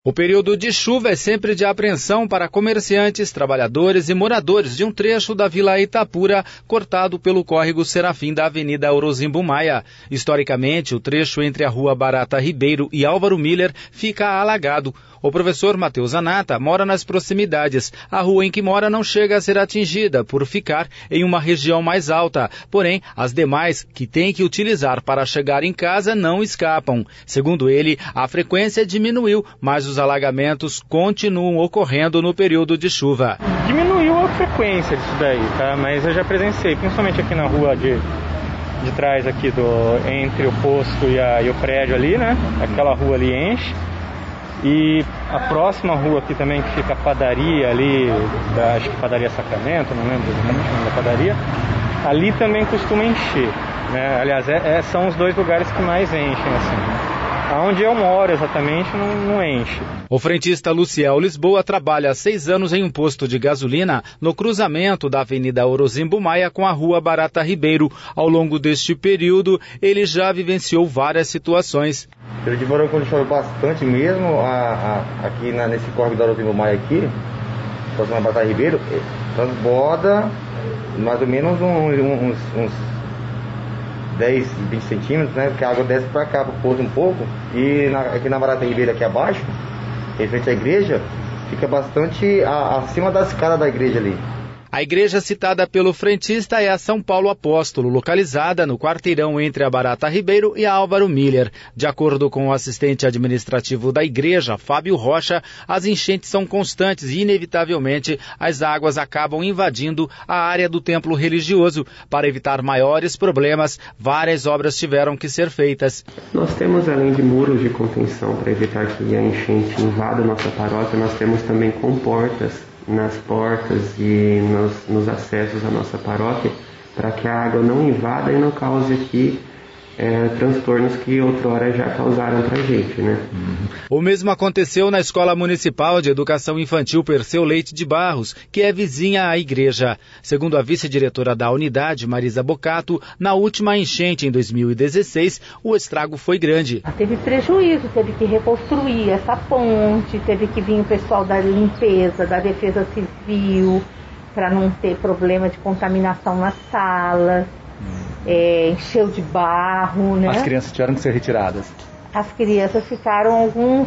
O período de chuva é sempre de apreensão para comerciantes, trabalhadores e moradores de um trecho da Vila Itapura, cortado pelo córrego Serafim da Avenida Orozimbo Maia. Historicamente, o trecho entre a Rua Barata Ribeiro e Álvaro Miller fica alagado. O professor Matheus Anata mora nas proximidades. A rua em que mora não chega a ser atingida por ficar em uma região mais alta. Porém, as demais que tem que utilizar para chegar em casa não escapam. Segundo ele, a frequência diminuiu, mas os alagamentos continuam ocorrendo no período de chuva. Diminuiu a frequência disso daí, tá? Mas eu já presenciei, principalmente aqui na rua de trás aqui entre o posto e o prédio ali, né? Aquela rua ali enche. E a próxima rua aqui também, que fica a padaria ali, acho que padaria Sacramento, não lembro exatamente o nome da padaria, ali também costuma encher, né? Aliás, são os dois lugares que mais enchem, assim. Aonde eu moro exatamente não enche. O frentista Luciel Lisboa trabalha há 6 anos em um posto de gasolina no cruzamento da Avenida Orozimbo Maia com a Rua Barata Ribeiro. Ao longo deste período, ele já vivenciou várias situações. Pelo de verão, quando chove bastante mesmo, aqui nesse córrego da Orozimbo Maia aqui, próximo à Barata Ribeiro, transborda mais ou menos uns 10, 20 centímetros, né? Porque a água desce para cá, para o poço um pouco. E aqui na Barata Ribeiro, aqui abaixo, em frente à igreja, fica bastante acima da escada da igreja ali. A igreja citada pelo frentista é a São Paulo Apóstolo, localizada no quarteirão entre a Barata Ribeiro e a Álvaro Miller. De acordo com o assistente administrativo da igreja, Fábio Rocha, as enchentes são constantes e, inevitavelmente, as águas acabam invadindo a área do templo religioso. Para evitar maiores problemas, várias obras tiveram que ser feitas. Nós temos, além de muros de contenção para evitar que a enchente invada nossa paróquia, nós temos também comportas nas portas e nos acessos à nossa paróquia, para que a água não invada e não cause aqui transtornos que outrora já causaram para a gente, né? O mesmo aconteceu na Escola Municipal de Educação Infantil Perseu Leite de Barros, que é vizinha à igreja. Segundo a vice-diretora da unidade, Marisa Bocato, na última enchente em 2016, o estrago foi grande. Teve prejuízo, teve que reconstruir essa ponte, teve que vir o pessoal da limpeza, da defesa civil, para não ter problema de contaminação nas salas. Encheu de barro, né? As crianças tiveram que ser retiradas? As crianças ficaram alguns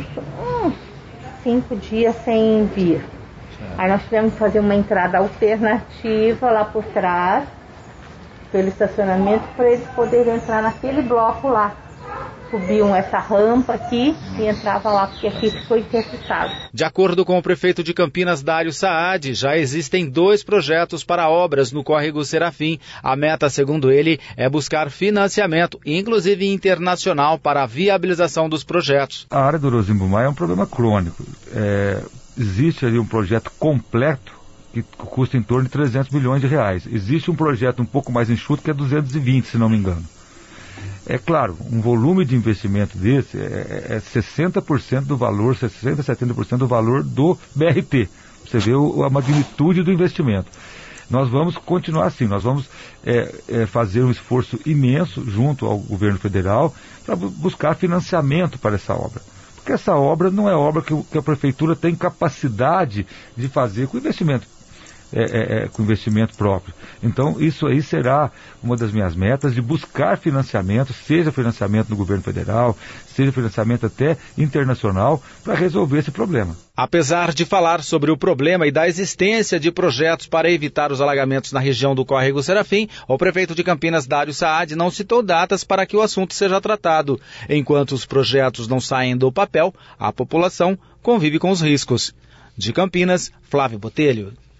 5 dias sem vir. Aí nós tivemos que fazer uma entrada alternativa lá por trás, pelo estacionamento, para eles poderem entrar naquele bloco lá. Subiam essa rampa aqui e entrava lá, porque aqui foi interditado. De acordo com o prefeito de Campinas, Dário Saad, já existem 2 projetos para obras no córrego Serafim. A meta, segundo ele, é buscar financiamento, inclusive internacional, para a viabilização dos projetos. A área do Orozimbo Maia é um problema crônico. Existe ali um projeto completo que custa em torno de 300 milhões de reais. Existe um projeto um pouco mais enxuto que é 220, se não me engano. É claro, um volume de investimento desse é 60% do valor, 60%, 70% do valor do BRT. Você vê a magnitude do investimento. Nós vamos continuar assim, nós vamos fazer um esforço imenso junto ao governo federal para buscar financiamento para essa obra. Porque essa obra não é obra que a prefeitura tem capacidade de fazer com investimento. Com investimento próprio. Então, isso aí será uma das minhas metas, de buscar financiamento, seja financiamento do governo federal, seja financiamento até internacional, para resolver esse problema. Apesar de falar sobre o problema e da existência de projetos para evitar os alagamentos na região do córrego Serafim, o prefeito de Campinas, Dário Saad, não citou datas para que o assunto seja tratado. Enquanto os projetos não saem do papel, a população convive com os riscos. De Campinas, Flávio Botelho.